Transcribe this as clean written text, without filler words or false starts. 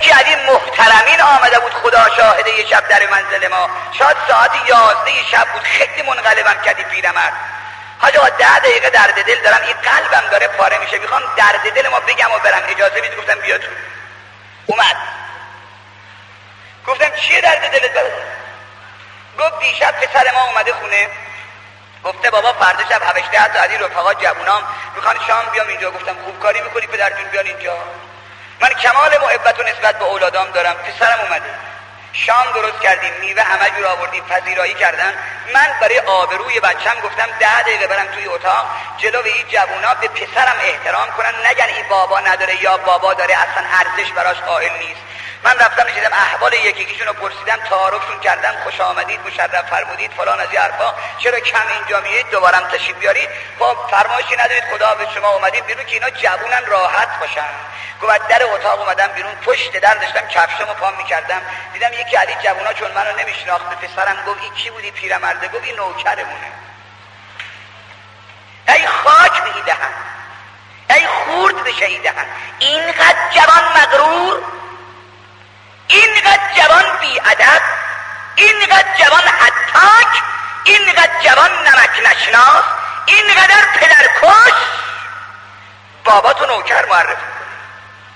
علی محترمین آمده بود، خدا شاهده، یه شب در منزل ما، شاید ساعت 11 شب بود، خیلی منقلبم کردی پیرمرد. حاج آقا 10 دقیقه درد دل دارم، این قلبم داره پاره میشه، میخوام درد دل ما بگم و برم، اجازه میدی؟ گفتم بیا تو. اومد. گفتم چیه درد دلت برادر؟ گفت دیشب پسر ما اومده خونه، گفته بابا فردا شب 7 تا علی رفقا جوونام میخوان شام بیام اینجا. گفتم خوب کاری میکنی پدرتون بیان اینجا، من کمال محبت و نسبت به اولادام دارم. پسرم اومده، شام درست کردیم، میوه همه جور آوردیم، پذیرایی کردن. من برای آبروی بچم گفتم 10 دقیقه برم توی اتاق جلوی این جوونا به پسرم احترام کنن، نگن این بابا نداره یا بابا داره، اصلا ارزش براش قائل نیست. من رفتم نشیدم احوال یکیشون رو پرسیدم، تعارفشون کردم، خوش آمدید، مشرف فرمودید، فلان از این حرفا، چرا کم اینجا میایید، دوبارم تشریف بیارید، خب فرمایشی ندارید، خدا به شما اومدید بیرون که اینا جوونن راحت باشن. گفت در اتاق اومدم بیرون، پشت در داشتم کفشمو پام میکردم، دیدم یکی علی جوونا چون منو نمیشناخت به پسرم گفت این کی بودی؟ پیرمرده. گفت این نوکرمونه. ای خاک به دهن، ای خورد بشه این دهن، اینقدر جوان مغرور، اینقدر جوان بی ادب، اینقدر جوان هتاک، اینقدر جوان نمک نشناس، اینقدر پدرکش. بابا تو نوکر معرفی